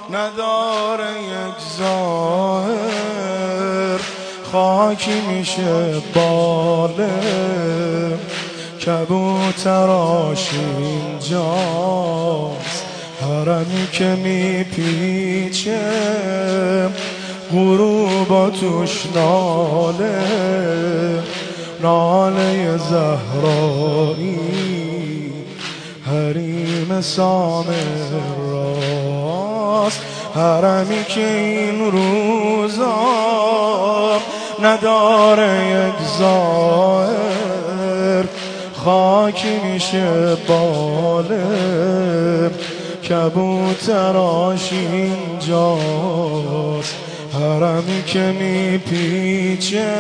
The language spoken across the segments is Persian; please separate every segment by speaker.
Speaker 1: نداره یک ظاهر، خاکی میشه باله کبوتراش اینجاست، حرمی که میپیچه غروبا توش ناله، ناله زهرایی حریم سامراست، حرمی که این روزا نداره یک ظاهر، خاکی میشه باله کبوتراش اینجاست، حرمی که میپیچه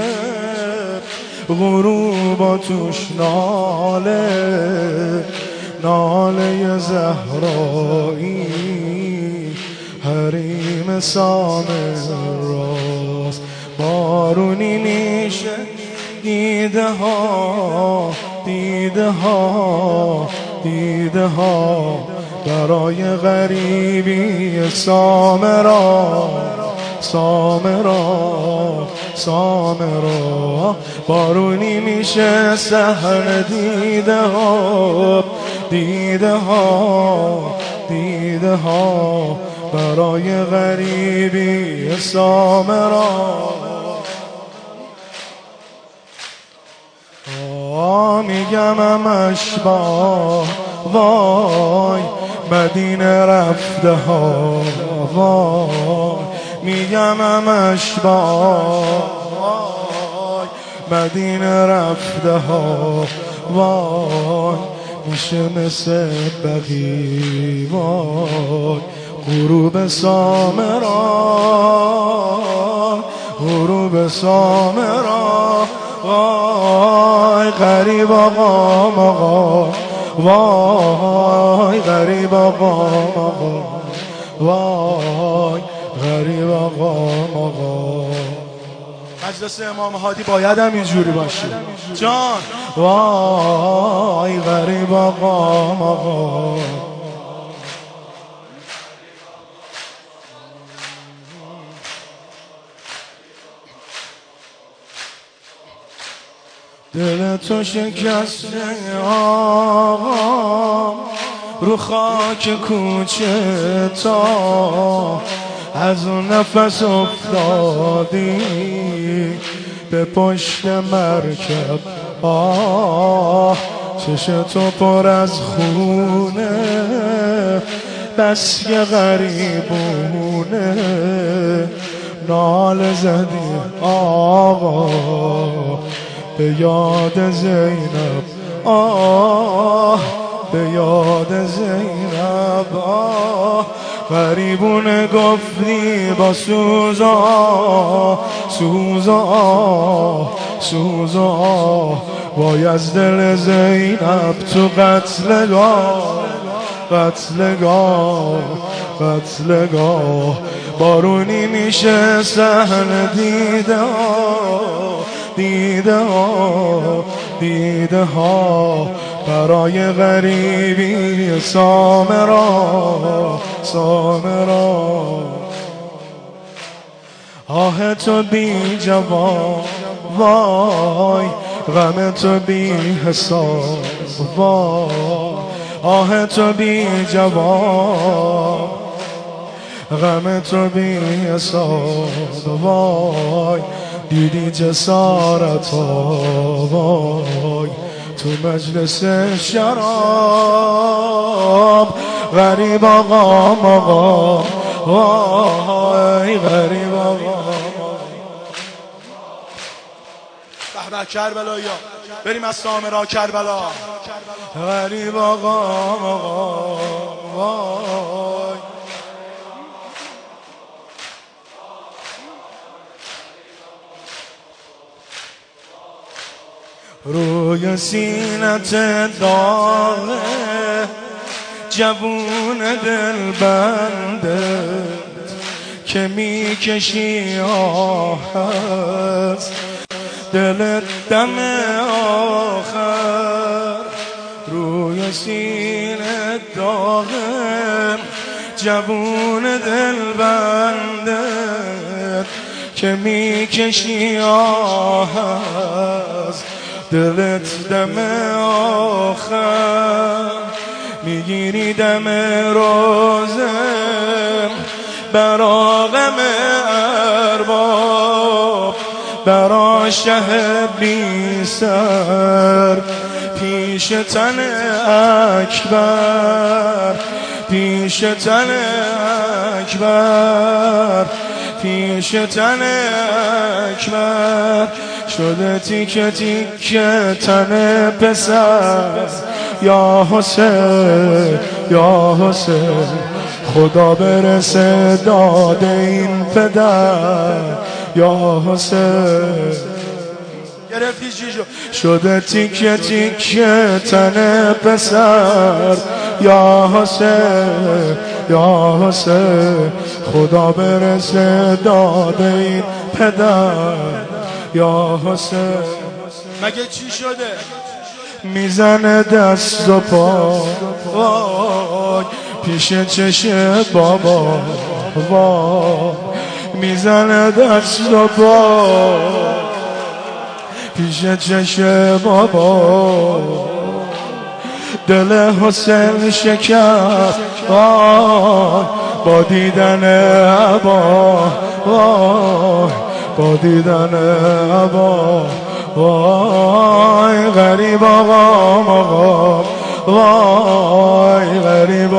Speaker 1: غروبا توش ناله، ناله زهرایی حریم سامراست. بارونی میشه دیده ها، دیده ها، دیده ها برای غریبی سامرا، سامرا، سامرا. بارونی میشه سحر دیده ها، دیده ها، دیده ها برای غریبی سامرا. میگم همش با وای مدینه رفته ها، وای میگم همش با وای مدینه رفته ها، وای میشه مثل بقی وای غروب سامرا، غروب سامرا. وای غریب آقا آقا، وای غریب آقا آقا، وای غریب آقا آقا. مجلس امام هادی باید هم اینجوری باشه جان. وای غریب آقا آقا. دل تو شکسته آقا رو خاک کوچه تا، از اون نفس افتادی به پشت مرکب. چش تو پر از خونه بس که غریبونه، نال زدی آقا به یاد زینب، به یاد زینب. غریبونه گفتی با سوزا، سوزا، سوزا. وای از دل زینب تو قتلگاه، قتلگاه، قتلگاه. بارونی میشه سحر دیده ها، دیده ها، دیده ها برای غریبی سامرا، سامرا. آه تو بی جواب وای، غم تو بی حساب وای، آه تو بی جواب، غم تو بی حساب وای. دیدی جسارت وای تو مجلس شراب، غریب آقا آقا، وای غریب آقا. به کربلایا بریم از سامرا کربلا. غریب آقا آقا، وای روی سینت داغه جوون دل بنده که میکشی آهست دل دم آخر. روی سینت داغه جوون دل بنده که میکشی آه از دلت دم آخر میگیری دم روزم برا غم ارباب برا شهر بی سر پیش تن اکبر پیش تن اکبر پیش تن اکبر شده تیکه تیکه تن پسر یا حسین یا حسین خدا برسه داد این پدر یا حسین گرفتی چی شده تیکه تیکه تن پسر یا حسین یا حسین خدا برسه داد این پدر یا حسین مگه چی شده میزنه دست و پا وای پیش چشم بابا وای میزنه دست و پا پیش چشم بابا دل حسین شکست وای با دیدن عبا وای با دیدن عبا وای غریب آقا وای غریب